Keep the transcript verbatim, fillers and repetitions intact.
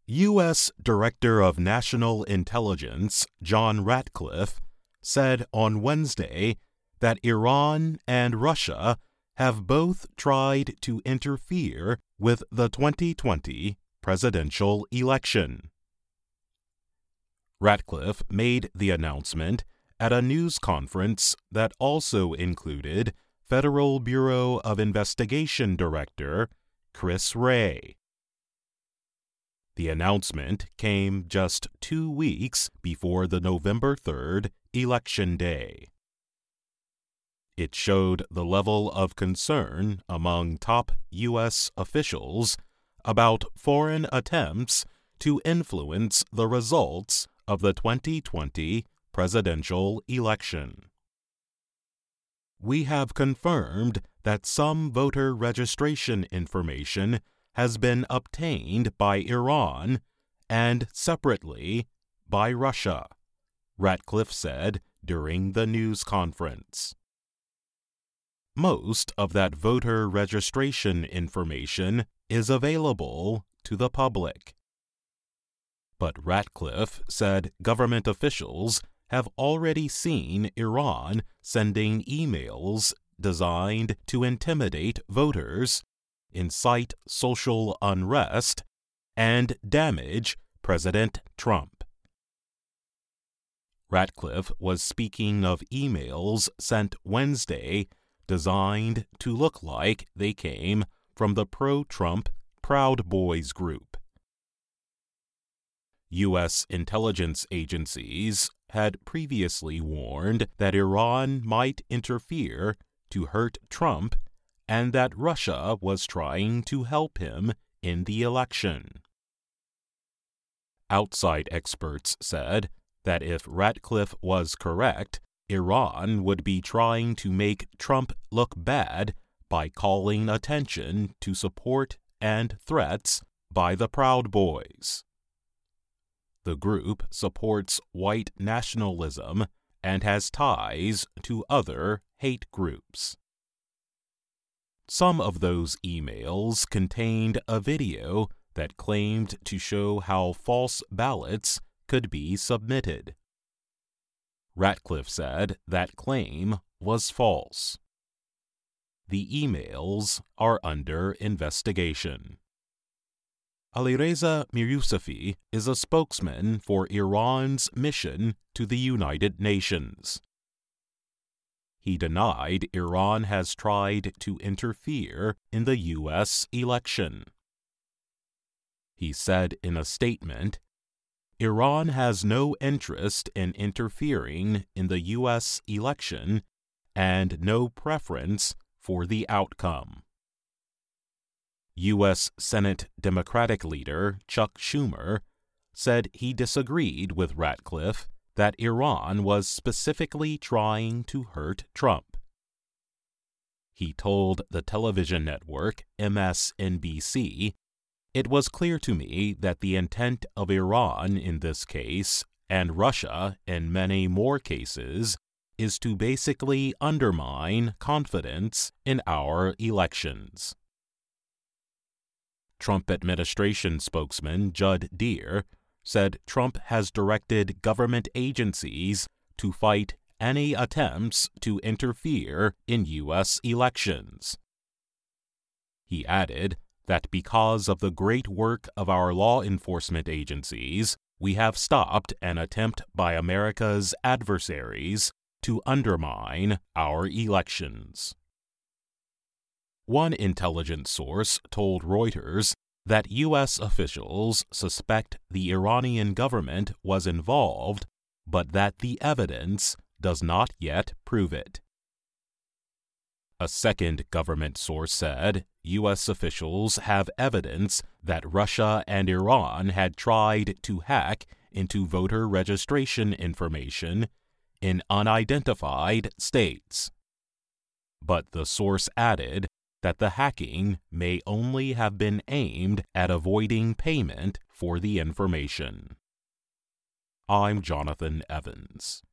U S Director of National Intelligence John Ratcliffe said on Wednesday that Iran and Russia have both tried to interfere with the twenty twenty presidential election. Ratcliffe made the announcement at a news conference that also included Federal Bureau of Investigation Director Chris Wray. The announcement came just two weeks before the November third election day. It showed the level of concern among top U S officials about foreign attempts to influence the results of the twenty twenty presidential election. We have confirmed that some voter registration information has been obtained by Iran and separately by Russia, Ratcliffe said during the news conference. Most of that voter registration information is available to the public. But Ratcliffe said government officials have already seen Iran sending emails designed to intimidate voters, incite social unrest, and damage President Trump. Ratcliffe was speaking of emails sent Wednesday designed to look like they came from the pro-Trump Proud Boys group. U S intelligence agencies had previously warned that Iran might interfere to hurt Trump and that Russia was trying to help him in the election. Outside experts said that if Ratcliffe was correct, Iran would be trying to make Trump look bad by calling attention to support and threats by the Proud Boys. The group supports white nationalism and has ties to other hate groups. Some of those emails contained a video that claimed to show how false ballots could be submitted. Ratcliffe said that claim was false. The emails are under investigation. Alireza Miryousefi is a spokesman for Iran's mission to the United Nations. He denied Iran has tried to interfere in the U S election. He said in a statement, Iran has no interest in interfering in the U S election and no preference for the outcome. U S Senate Democratic leader Chuck Schumer said he disagreed with Ratcliffe that Iran was specifically trying to hurt Trump. He told the television network M S N B C, "It was clear to me that the intent of Iran in this case, and Russia in many more cases, is to basically undermine confidence in our elections." Trump administration spokesman Judd Deere said Trump has directed government agencies to fight any attempts to interfere in U S elections. He added that because of the great work of our law enforcement agencies, we have stopped an attempt by America's adversaries to undermine our elections. One intelligence source told Reuters that U S officials suspect the Iranian government was involved, but that the evidence does not yet prove it. A second government source said U S officials have evidence that Russia and Iran had tried to hack into voter registration information in unidentified states. But the source added that the hacking may only have been aimed at avoiding payment for the information. I'm Jonathan Evans.